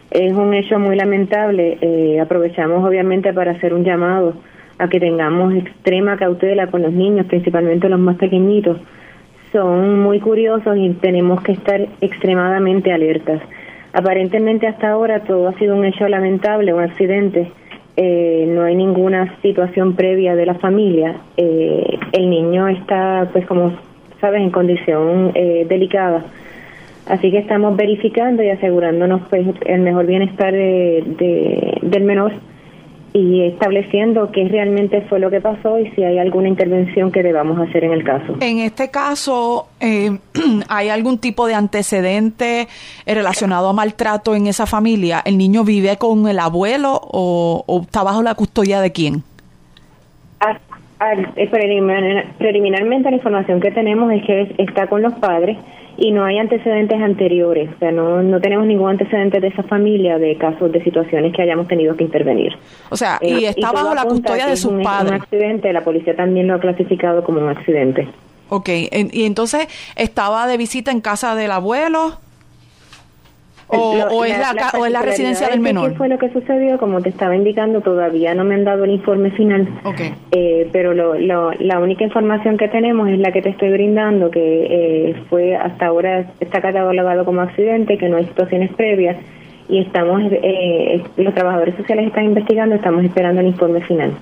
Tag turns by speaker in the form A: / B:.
A: Es un hecho muy lamentable. Aprovechamos obviamente para hacer un llamado a que tengamos extrema cautela con los niños, principalmente los más pequeñitos. Son muy curiosos y tenemos que estar extremadamente alertas. Aparentemente hasta ahora todo ha sido un hecho lamentable, un accidente. No hay ninguna situación previa de la familia. El niño está, pues como sabes, en condición delicada. Así que estamos verificando y asegurándonos pues el mejor bienestar del menor y estableciendo qué realmente fue lo que pasó y si hay alguna intervención que debamos hacer en el caso.
B: En este caso, ¿hay algún tipo de antecedente relacionado a maltrato en esa familia? ¿El niño vive con el abuelo o está bajo la custodia de quién?
A: Preliminarmente la información que tenemos es que está con los padres y no hay antecedentes anteriores, o sea, no tenemos ningún antecedente de esa familia de casos de situaciones que hayamos tenido que intervenir.
B: O sea, y está bajo la custodia de sus padres.
A: Un accidente, la policía también lo ha clasificado como un accidente.
B: Okay, y entonces estaba de visita en casa del abuelo. ¿O es la residencia del menor?
A: ¿Qué fue lo que sucedió? Como te estaba indicando, todavía no me han dado el informe final.
B: Okay.
A: Pero la única información que tenemos es la que te estoy brindando, que fue hasta ahora está catalogado como accidente, que no hay situaciones previas, y estamos los trabajadores sociales están investigando, estamos esperando el informe final.